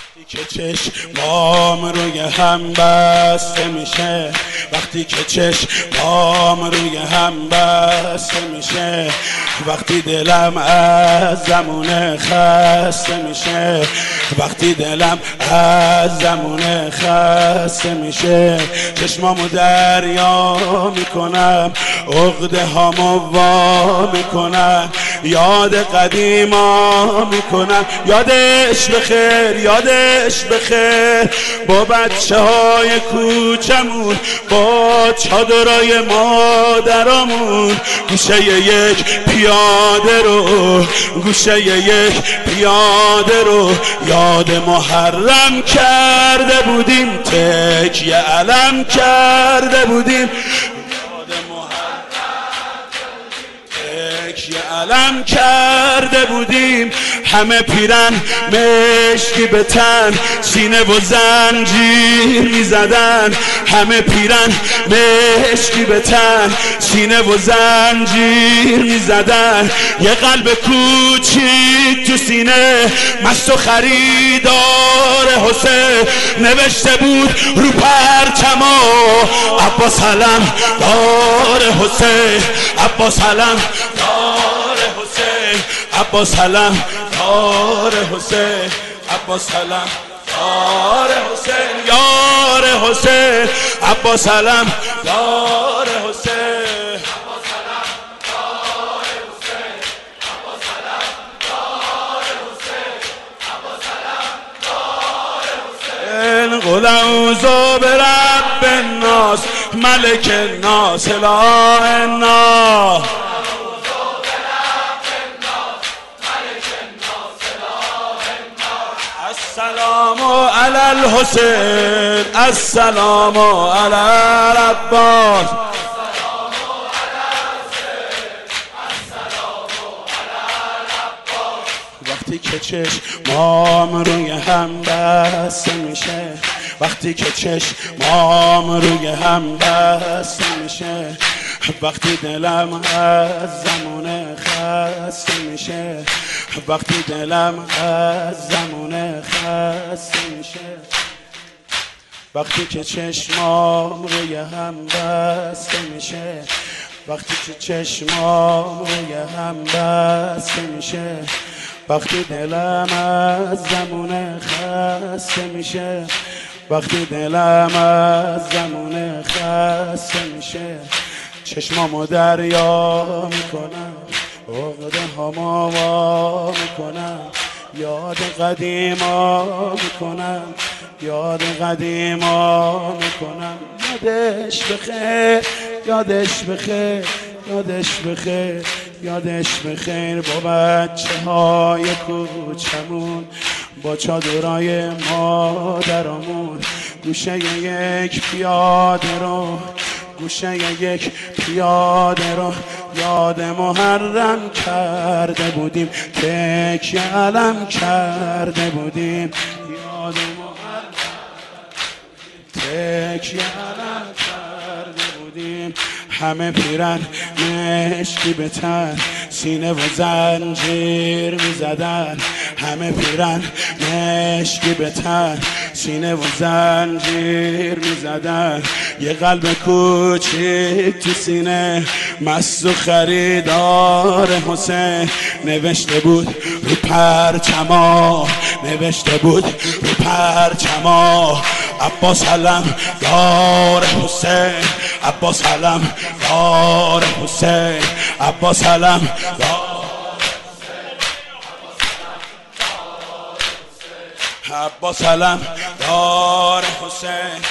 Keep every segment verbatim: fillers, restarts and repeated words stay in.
که چشمام روی هم بسته میشه، وقتی که چشمام روی هم بسته میشه، وقتی دلم از زمونه خسته میشه، وقتی دلم از زمونه خسته میشه، چشمامو دریا میکنم، عقده هامو وا میکنم، یاد قدیما میکنم، یادش بخیر یادش بخیر، با بچه های کوچمون، با چادرای مادرامون، گوشه یک پیاده رو، گوشه یک پیاده رو یاد محرم کرده بودیم، تکیه علم کرده بودیم، یه علم کرده بودیم، همه پیرن مشکی به تن، سینه و زنجیر میزدن، همه پیرن مشکی به تن، سینه و زنجیر میزدن، یه قلب کوچیک تو سینه مست و خریدار حسین، نوشته بود رو پرچما عباس علم دار حسین، عباس علم دار حسین، عباس علم دار حسین، عباس علم دار حسین، یار حسین، عباس علم دار حسین، عباس علم دار حسین، عباس علم دار حسین، عباس علم دار حسین. قل اعوذ برب الناس ملک الناس اله الناس، السلام علی الحسین، السلام علی العباس، وقتی که چشمام روی هم بسته میشه، وقتی که چشمام روی هم بسته میشه، وقتی دلم از زمونه خسته میشه، وقتی دلم از زمونه خسته میشه، وقتی که چشمام روی هم بسته میشه، وقتی که چشمام روی هم بسته میشه، وقتی دلم از زمونه خسته میشه، وقتی دلم از زمونه خسته میشه، چشمامو دریا میکنم، عقده هامو وا میکنم، یاد قدیما میکنم، یاد قدیما میکنم، یادش بخیر یادش بخیر یادش بخیر یادش بخیر، با بچه های کوچمون، با چادرای مادرامون، گوشه یک پیاده رو، گوشه یک پیاده رو یاد محرم کرده بودیم، تکیه علم کرده بودیم، یاد محرم تکیه علم کرده بودیم، همه پیرن مشکی به تن، سینه و زنجیر میزدن، همه پیرن مشکی به تن، سینه و زنجیر میزدن، یه قلب کوچیک تو سینه مست و خریدار حسین، نوشته بود رو پرچما، نوشته بود رو پرچما عباس علم دار حسین، عباس علم دار حسین، عباس علم دار حسین، عباس علم دار حسین،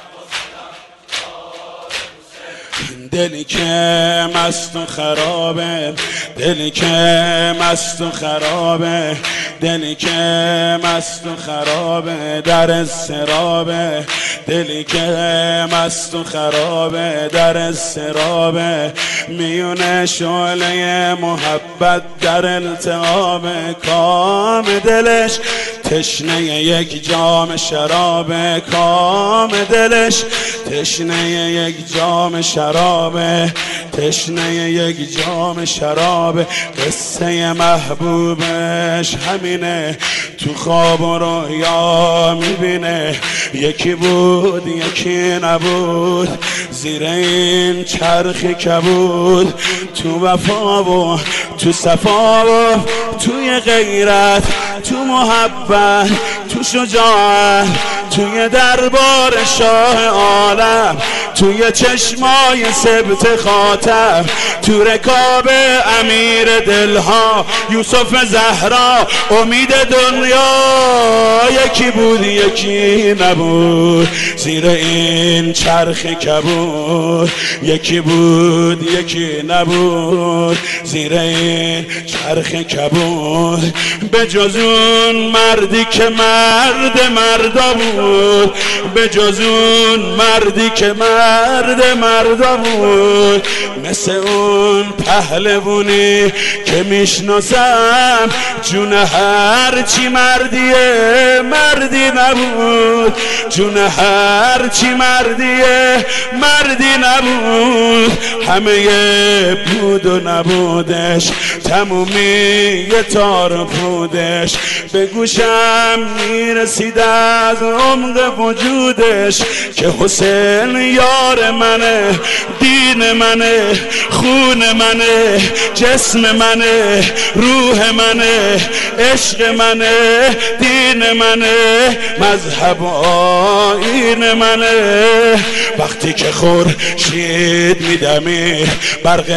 دلی که مست و خرابه، دلی که مست و خرابه، دلی که مست و خرابه در اضطرابه، دلی که مست و خرابه در اضطرابه، میونه شعله محبت در التهاب، کام دلش تشنه یک جام شراب، کام دلش تشنه یک جام شراب، تشنه یک جام شراب. قصه محبوبش همینه، تو خواب و رویا میبینه. یکی بود یکی نبود، زیر این چرخ کبود. تو وفا و تو صفا و توی غیرت، تو محبت، تو شجاعت، توی دربار شاه عالم، توی چشمای سبت خاتم، تو رکاب امیر دلها یوسف زهرا امید دنیا. یکی بود یکی نبود، زیر این چرخ کبود. یکی بود یکی نبود، زیر این چرخ کبود. به جز اون مردی که مرد مردا بود، به جز اون مردی که مرد مردا بود. مثل اون پهلوونی که میشناسم، جون هر چی مردیه مردی نبود. جون هر چی مردیه مردی نبود. همه بود و نبودش، تمومی تار پودش. به گوشم میرسید از عمق وجودش که حسین یار منه، دین منه، خون منه، جسم منه، روح منه، عشق منه، دین منه، مذهب و آیین منه. وقتی که خورشید میدمید، برق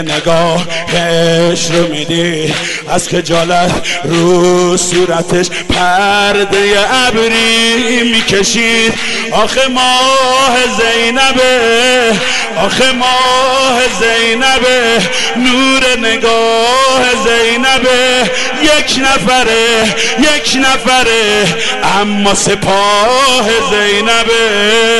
نگاهش رو میدید، از خجالت رو صورتش پرده ابری میکشید. آخه ماه زینبه، آخه ماه زینبه، نور نگاه زینبه. یک نفره یک نفره، اما سپاه زینبه.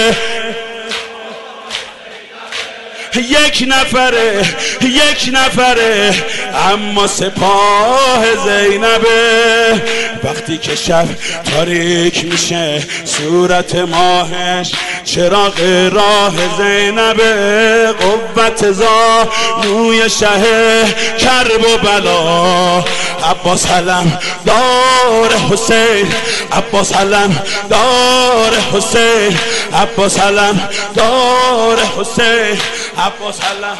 یک نفره یک نفره، اما سپاه زینبه. وقتی که شب تاریک میشه، صورت ماهش چراغ راه زینبه. قوت زانوی شه کرب و بلا، عباس علم دار حسین، عباس علم دار حسین، عباس علم دار حسین، عباس علم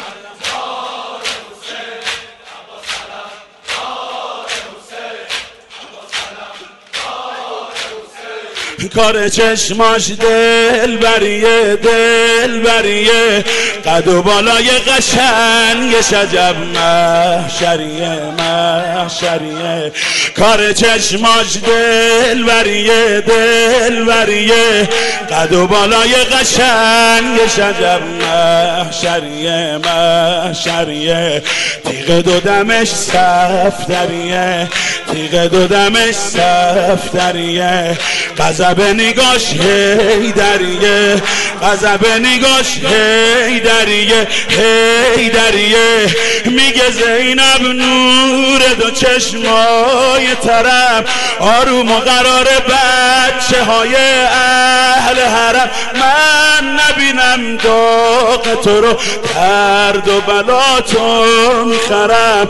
کار چشماش دل بریه، دل بریه. قد و بالای قشنگش عجب محشریه، محشریه. کار چشماش دل بریه، دل بریه. قد و بالای قشنگش عجب محشریه، محشریه. تیغ دو دمش صفدریه، تیغ دو دمش صفدریه. غضب نگاش حیدریه، غضب نگاش حیدریه، حیدریه. میگه زینب نور دو چشمای ترم، آروم و قرار بچه های اهل حرم. من نبینم داغ تو رو، درد و بلا تو میخرم.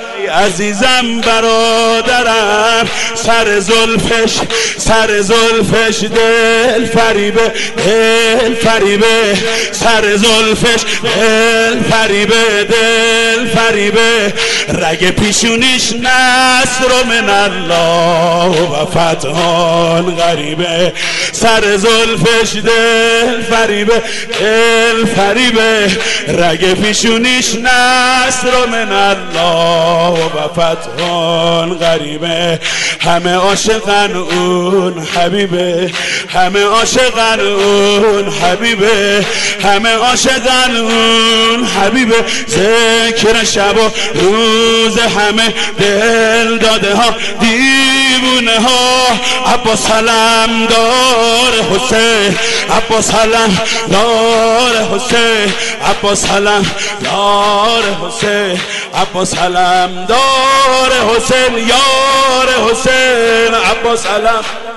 عزیزم برادرم، سر زلفش سر زلفش دل فریبه، دل فریبه. سر زلفش دل فریبه، دل فریبه. رگ پیشونیش نصر من الله و فتحان غریبه. سر زلفش دل فریبه، دل فریبه. رگ پیشونیش نصر من الله و فتحان غریبه. همه عاشقن اون حبیبه، همه عاشقن اون حبیبه، همه عاشقن اون حبیبه. ذکر شب و روز همه دل داده ها، دیوونه ها. عباس علم دار حسین، عباس علم دار حسین، عباس علم دار حسین، عباس علم دار حسین، یار حسین، عباس علم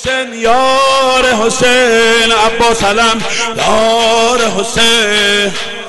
حسین یار حسین عباس علم یار حسین